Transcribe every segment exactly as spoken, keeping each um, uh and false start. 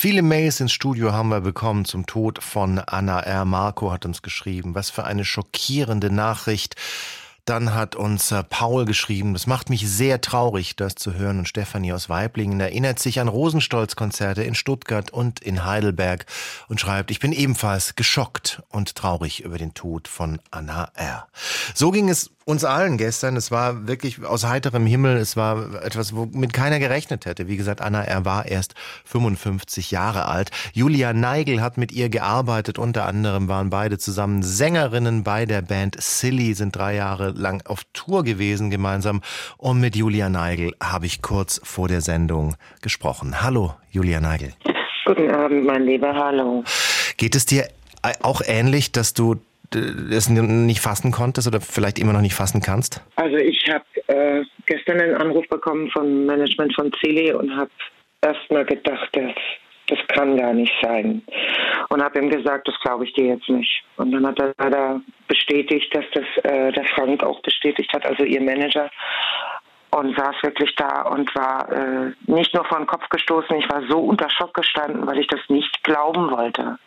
Viele Mails ins Studio haben wir bekommen zum Tod von Anna R. Marco hat uns geschrieben. Was für eine schockierende Nachricht. Dann hat uns äh, Paul geschrieben, das macht mich sehr traurig, das zu hören. Und Stefanie aus Waiblingen erinnert sich an Rosenstolz-Konzerte in Stuttgart und in Heidelberg und schreibt, ich bin ebenfalls geschockt und traurig über den Tod von Anna R. So ging es uns allen gestern. Es war wirklich aus heiterem Himmel. Es war etwas, womit keiner gerechnet hätte. Wie gesagt, Anna R. war erst fünfundfünfzig Jahre alt. Julia Neigel hat mit ihr gearbeitet. Unter anderem waren beide zusammen Sängerinnen bei der Band Silly, sind drei Jahre lang auf Tour gewesen gemeinsam. Und mit Julia Neigel habe ich kurz vor der Sendung gesprochen. Hallo, Julia Neigel. Guten Abend, mein Lieber, hallo. Geht es dir auch ähnlich, dass du es nicht fassen konntest oder vielleicht immer noch nicht fassen kannst? Also ich habe äh, gestern einen Anruf bekommen vom Management von Silly und habe erstmal gedacht, das, das kann gar nicht sein. Und habe ihm gesagt, das glaube ich dir jetzt nicht. Und dann hat er leider bestätigt, dass das äh, der Frank auch bestätigt hat, also ihr Manager. Und saß wirklich da und war äh, nicht nur vor den Kopf gestoßen, ich war so unter Schock gestanden, weil ich das nicht glauben wollte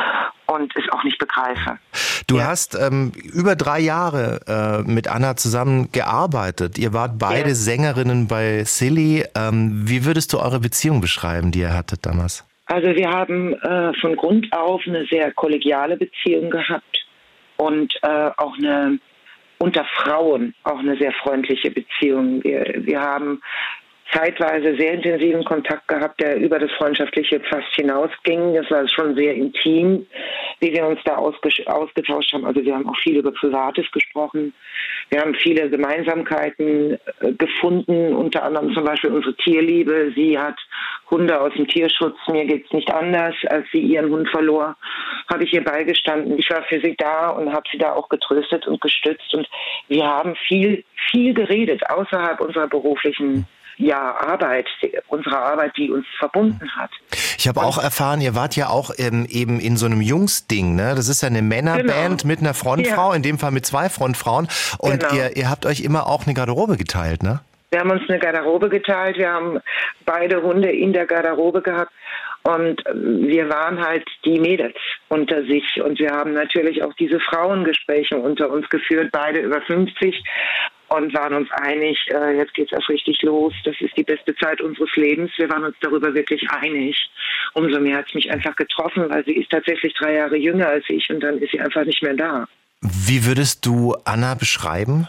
und es auch nicht begreife. Du ja. hast ähm, über drei Jahre äh, mit Anna zusammen gearbeitet. Ihr wart beide ja. Sängerinnen bei Silly. Ähm, wie würdest du eure Beziehung beschreiben, die ihr hattet damals? Also wir haben äh, von Grund auf eine sehr kollegiale Beziehung gehabt und äh, auch eine unter Frauen auch eine sehr freundliche Beziehung. Wir, wir haben zeitweise sehr intensiven Kontakt gehabt, der über das Freundschaftliche fast hinausging. Das war schon sehr intim, wie wir uns da ausge- ausgetauscht haben. Also wir haben auch viel über Privates gesprochen. Wir haben viele Gemeinsamkeiten äh, gefunden, unter anderem zum Beispiel unsere Tierliebe. Sie hat Hunde aus dem Tierschutz. Mir geht's nicht anders. Als sie ihren Hund verlor, habe ich ihr beigestanden. Ich war für sie da und habe sie da auch getröstet und gestützt. Und wir haben viel, viel geredet außerhalb unserer beruflichen ja, Arbeit, unsere Arbeit, die uns verbunden hat. Ich habe auch erfahren, ihr wart ja auch ähm, eben in so einem Jungsding, ne? Das ist ja eine Männerband genau. mit einer Frontfrau, ja. in dem Fall mit zwei Frontfrauen. Und genau. ihr, ihr habt euch immer auch eine Garderobe geteilt, ne? Wir haben uns eine Garderobe geteilt, wir haben beide Hunde in der Garderobe gehabt. Und wir waren halt die Mädels unter sich. Und wir haben natürlich auch diese Frauengespräche unter uns geführt, beide über fünfzig. Und waren uns einig, äh, jetzt geht's erst richtig los. Das ist die beste Zeit unseres Lebens. Wir waren uns darüber wirklich einig. Umso mehr hat's mich einfach getroffen, weil sie ist tatsächlich drei Jahre jünger als ich und dann ist sie einfach nicht mehr da. Wie würdest du Anna beschreiben?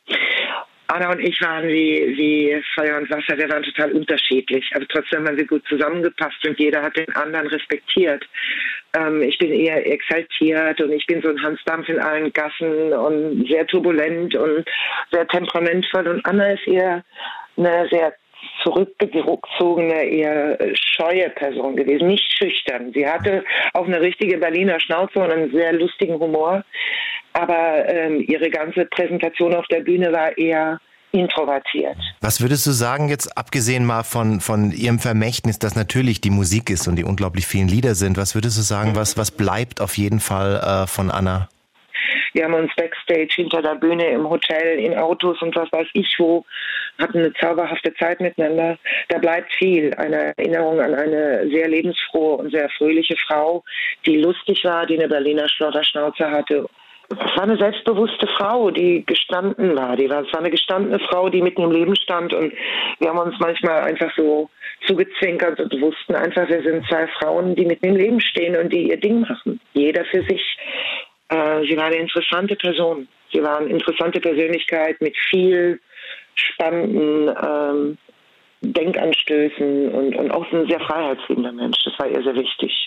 Anna und ich waren wie, wie Feuer und Wasser, wir waren total unterschiedlich. Aber trotzdem haben wir gut zusammengepasst und jeder hat den anderen respektiert. Ähm, ich bin eher exaltiert und ich bin so ein Hansdampf in allen Gassen und sehr turbulent und sehr temperamentvoll. Und Anna ist eher eine sehr zurückgezogene, eher scheue Person gewesen, nicht schüchtern. Sie hatte auch eine richtige Berliner Schnauze und einen sehr lustigen Humor. Aber ähm, ihre ganze Präsentation auf der Bühne war eher introvertiert. Was würdest du sagen, jetzt abgesehen mal von, von ihrem Vermächtnis, dass natürlich die Musik ist und die unglaublich vielen Lieder sind, was würdest du sagen, mhm. was, was bleibt auf jeden Fall äh, von Anna? Wir haben uns Backstage hinter der Bühne im Hotel, in Autos und was weiß ich wo, hatten eine zauberhafte Zeit miteinander. Da bleibt viel. Eine Erinnerung an eine sehr lebensfrohe und sehr fröhliche Frau, die lustig war, die eine Berliner Schlotterschnauze hatte. Es war eine selbstbewusste Frau, die gestanden war. Die war, es war eine gestandene Frau, die mitten im Leben stand. Und wir haben uns manchmal einfach so zugezwinkert und wussten einfach, wir sind zwei Frauen, die mitten im Leben stehen und die ihr Ding machen. Jeder für sich. Äh, sie war eine interessante Person. Sie war eine interessante Persönlichkeit mit viel spannenden ähm, Denkanstößen und, und auch ein sehr freiheitsliebender Mensch. Das war ihr sehr wichtig.